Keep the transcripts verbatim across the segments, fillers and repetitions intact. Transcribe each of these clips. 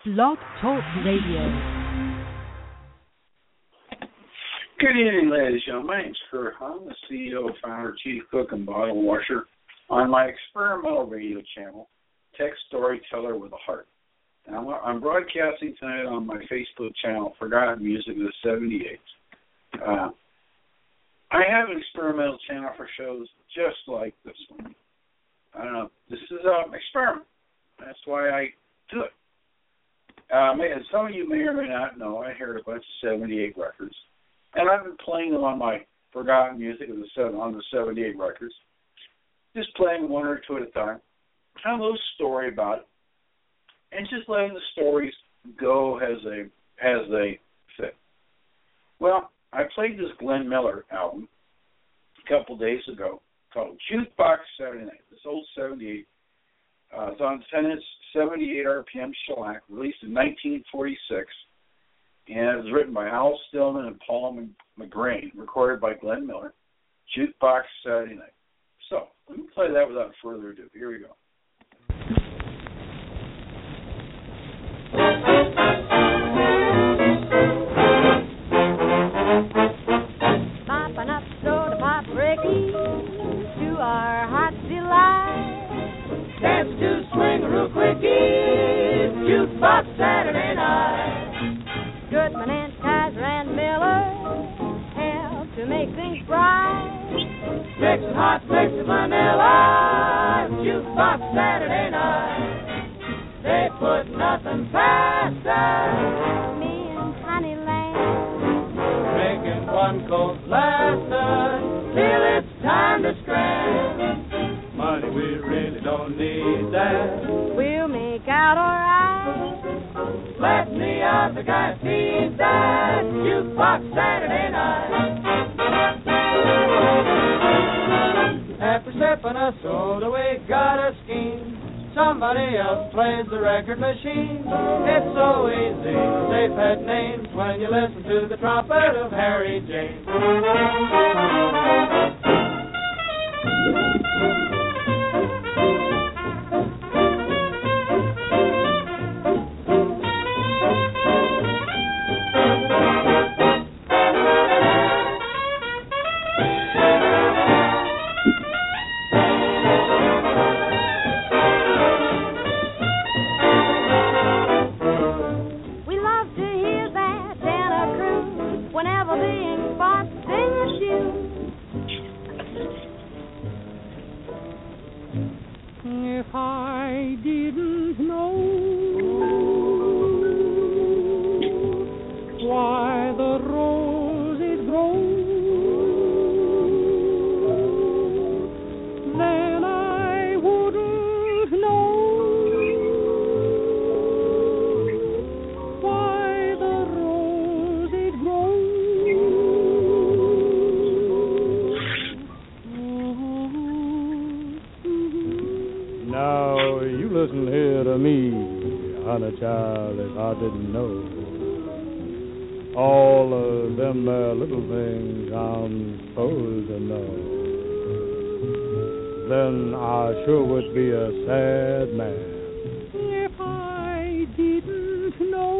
Blog Talk Radio. Good evening, ladies and gentlemen. My name's Kurt. I'm the C E O, founder, chief cook, and bottle washer on my experimental radio channel, Tech Storyteller with a Heart. Now, I'm broadcasting tonight on my Facebook channel, Forgotten Music of the seventy-eights. Uh, I have an experimental channel for shows just like this one. I don't know. This is an experiment. That's why I do it. Um, and some of you may or may not know, I heard a bunch of seventy-eight records. And I've been playing them on my Forgotten Music of the seven, on the seventy-eight records. Just playing one or two at a time. Tell a little story about it. And just letting the stories go as they, as they fit. Well, I played this Glenn Miller album a couple days ago called Jukebox Saturday Night. This old seventy-eight. Uh, it's on ten inch seventy-eight R P M shellac, released in nineteen forty-six. And it was written by Al Stillman and Paul McGrain, recorded by Glenn Miller. Jukebox Saturday Night. So, let me play that without further ado. Here we go. Popping up soda pop Ricky to our heart's delight. Dance to swing real quickie, Jukebox Saturday night. Goodman and Kaiser and Miller help to make things bright. Mixing hot, mixing vanilla, Jukebox Saturday night. They put nothing past us, me and Honeyland, making one coat last us till it's time to scram. Money, we really don't need that. We'll make out alright. Let me out, the guy feeds that Jukebox Saturday night. After sipping a soda, we got a scheme. Somebody else plays the record machine. It's so easy to say pet names when you listen to the trumpet of Harry James. If I didn't know why the roses grow, then I wouldn't know why the roses grow. Now, you listen here to me, honey child, if I didn't know all of them there little things I'm supposed to know, then I sure would be a sad man if I didn't know.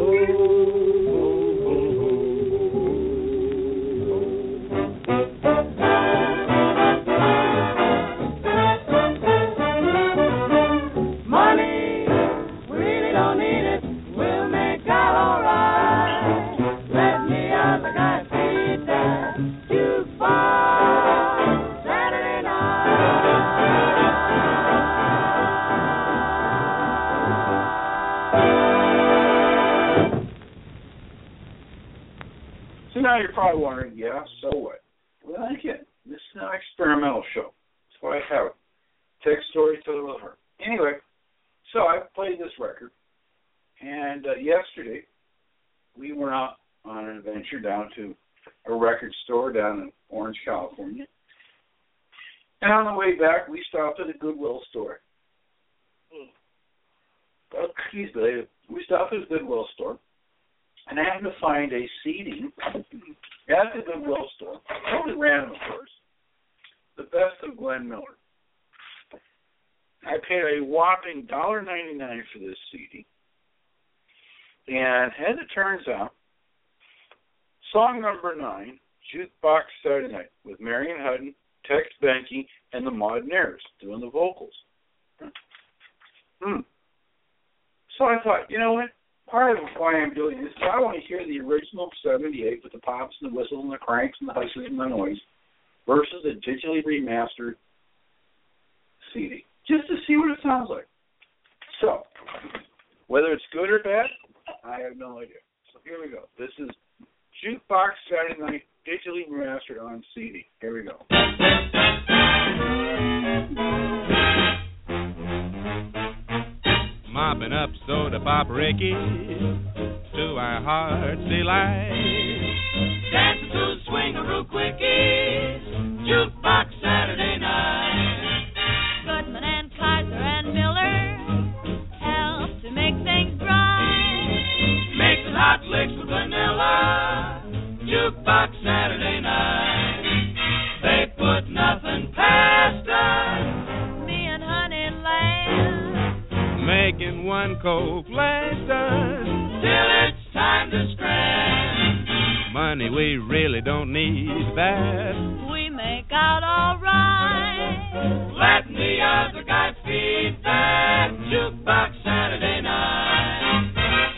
Now you're probably wondering, yeah, so what? Well, again, this is an experimental show. That's why I have it. Tech Storyteller with a Heart. Anyway, so I played this record, and uh, yesterday we went out on an adventure down to a record store down in Orange, California. And on the way back, we stopped at a Goodwill store. Oh, excuse me. We stopped at a Goodwill store. And I had to find a C D at the Goodwill store, totally random, of course, the best of Glenn Miller. I paid a whopping one dollar ninety-nine for this C D. And as it turns out, song number nine, Jukebox Saturday Night, with Marion Hutton, Tex Benke, and the Modernaires doing the vocals. Hmm. So I thought, you know what? Part of why I'm doing this is I want to hear the original seventy-eight with the pops and the whistles and the cranks and the hushes and the noise versus a digitally remastered C D, just to see what it sounds like. So, whether it's good or bad, I have no idea. So here we go. This is Jukebox Saturday Night, digitally remastered on C D. Here we go. Mopping up soda pop Ricky to our heart's delight. Dancing to the swing-a-roo quickies, Jukebox Saturday Night. Goodman and Kaiser and Miller help to make things bright. Mixing hot licks with vanilla, Jukebox Saturday Night. They put nothing past us, Me and Honey Lamb, making one cold blast us till it's time to scram. Money we really don't need that. we make out all right. Letting the other guy feed that Jukebox Saturday night.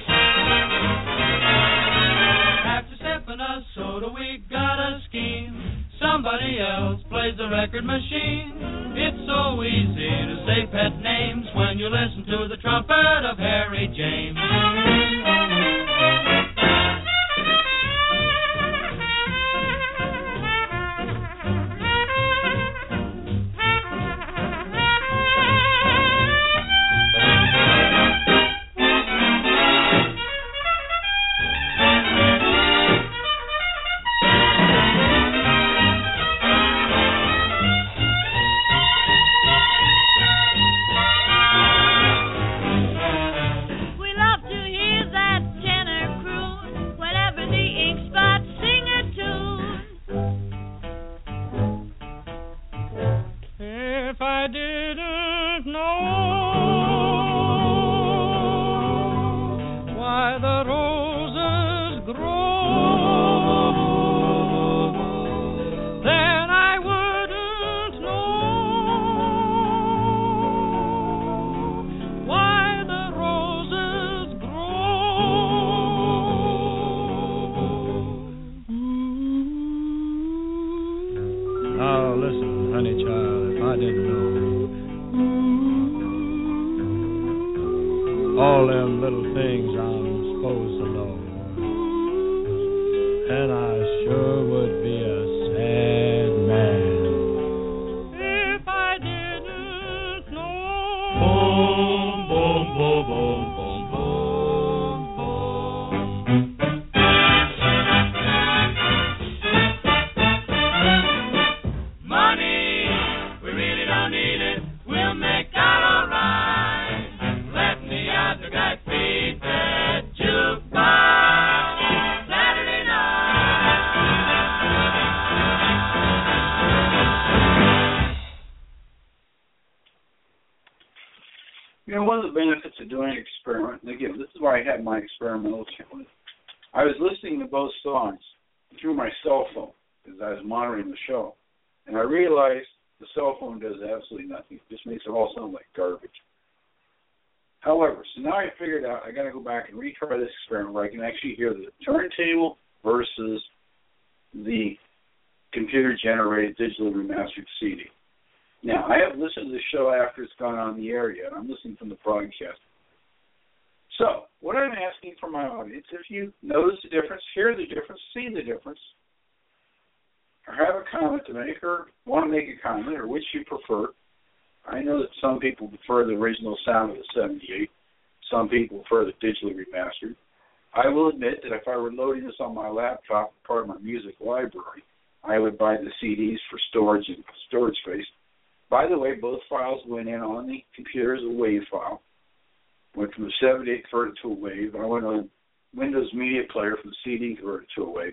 After sipping a soda, we got a scheme. Somebody else plays the record machine. It's so easy to say pet names when you listen to the trumpet of Harry James. You know, one of the benefits of doing an experiment, and again, this is where I had my experimental channel. I was listening to both songs through my cell phone as I was monitoring the show, and I realized the cell phone does absolutely nothing. It just makes it all sound like garbage. However, so now I figured out I got to go back and retry this experiment where I can actually hear the turntable versus the computer-generated digitally remastered C D. Now, I have listened to the show after it's gone on the air yet. I'm listening from the broadcast. So, what I'm asking for my audience, if you notice the difference, hear the difference, see the difference, or have a comment to make, or want to make a comment, or which you prefer. I know that some people prefer the original sound of the seventy-eight. Some people prefer the digitally remastered. I will admit that if I were loading this on my laptop, part of my music library, I would buy the C Ds for storage and storage space. By the way, both files went in on the computer as a WAV file. Went from the seventy-eight, converted to a WAV. I went on Windows Media Player from the C D, converted to a WAV.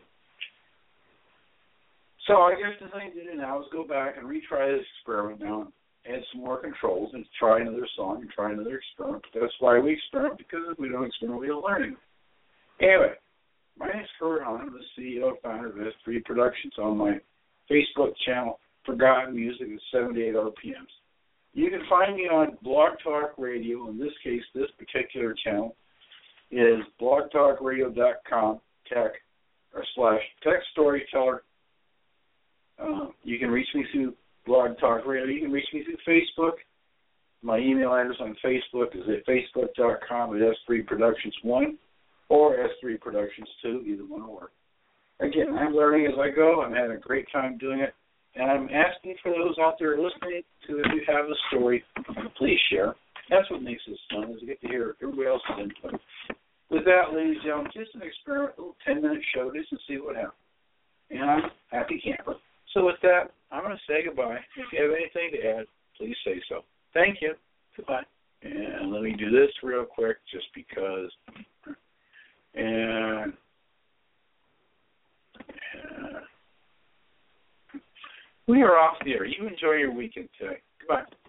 So I guess the thing to do now is go back and retry this experiment now and add some more controls and try another song and try another experiment. But that's why we experiment, because if we don't experiment, we don't learn anything. Anyway, my name is Kurt Hahn. I'm the C E O and founder of S three Productions on my Facebook channel, Forgotten Music at seventy-eight R P Ms. You can find me on Blog Talk Radio. In this case, this particular channel is blog talk radio dot com tech or slash tech storyteller. Uh, you can reach me through Blog Talk Radio. You can reach me through Facebook. My email address on Facebook is at facebook dot com at S three Productions one or S three Productions two, either one will work. Again, I'm learning as I go. I'm having a great time doing it. And I'm asking for those out there listening to, if you have a story, please share. That's what makes this fun, is to get to hear everybody else's input. With that, ladies and gentlemen, just an experiment, a little ten-minute show just to see what happens. And I'm a happy camper. So with that, I'm going to say goodbye. If you have anything to add, please say so. Thank you. Goodbye. And let me do this real quick just because. And, and we are off the air. You enjoy your weekend today. Goodbye.